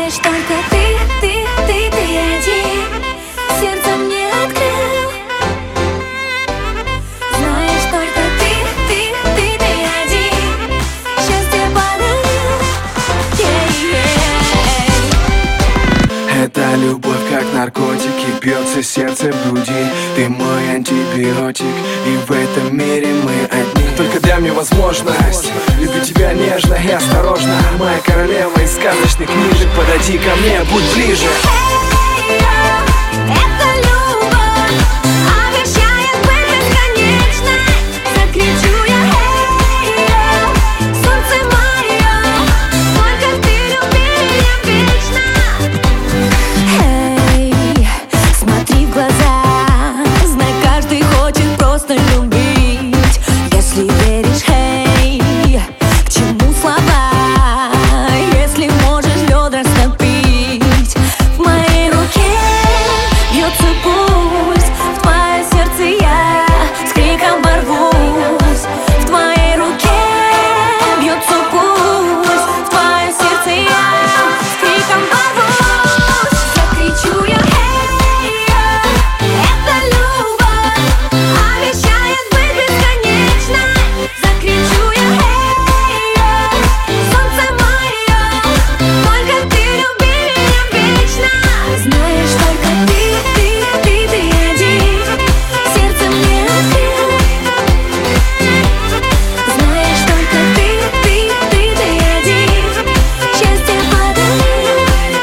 Знаешь, только ты один сердце мне открыл. Знаешь, только ты один счастье подарил. Это любовь как наркотики, бьется сердце в груди. Ты мой антибиотик, и в этом мире мы одни. Только дай мне возможность любить тебя нежно и осторожно. Моя королева из сказочных книжек, подойди ко мне, будь ближе. Это любовь обещает быть бесконечной. Закричу я: hey, солнце мое, только ты люби меня вечно. Эй, смотри в глаза, знай, каждый хочет просто любить. Если веришь, hey, к чему слова, если можешь лед растопить. В моей руке бьется пульс, в твое сердце я с криком ворвусь. В твоей руке бьется пульс, в твое сердце я с криком ворвусь. Закричу я: hey, это любовь обещает быть бесконечной. Закричу я: hey, солнце мое, только ты люби меня вечно. Знаешь, только ты один сердце мне открыл. Знаешь, только ты один счастье подарил.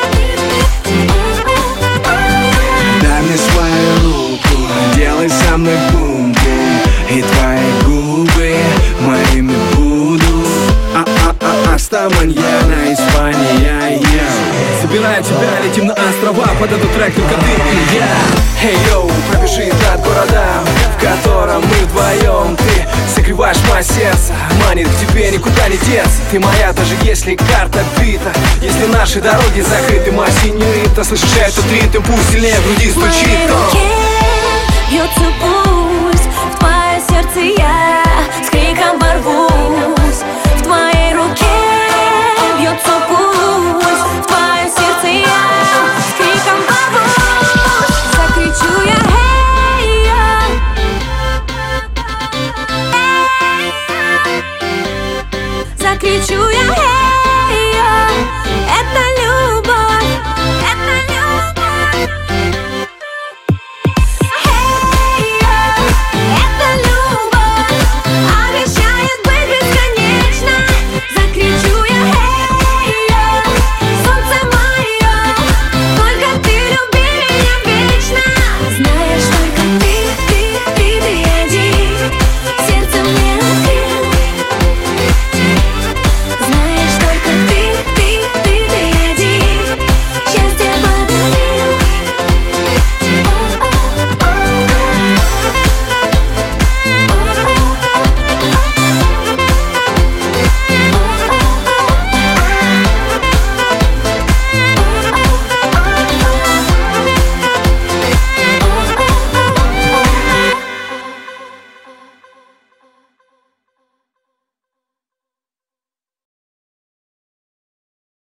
Дай мне свою руку, делай со мной бум-бум, и твои губы моими будут. Аста маньяна, Испания, я собираю тебя, летим на острова, под этот трек только ты и я. Эй, йоу, пробежи над городом, в котором мы вдвоем. Ты согреваешь мое сердце, манит к тебе, никуда не деться. Ты моя, даже если карта бита, если наши дороги закрыты. Моя синьорита, слышишь этот ритм, пусть сильнее в груди В моей стучит. руке бьется пульс, в твое сердце я с криком ворвусь. В твоей руке бьется пульс, в твое сердце я с криком ворвусь. Закричу я: hey, закричу я: hey.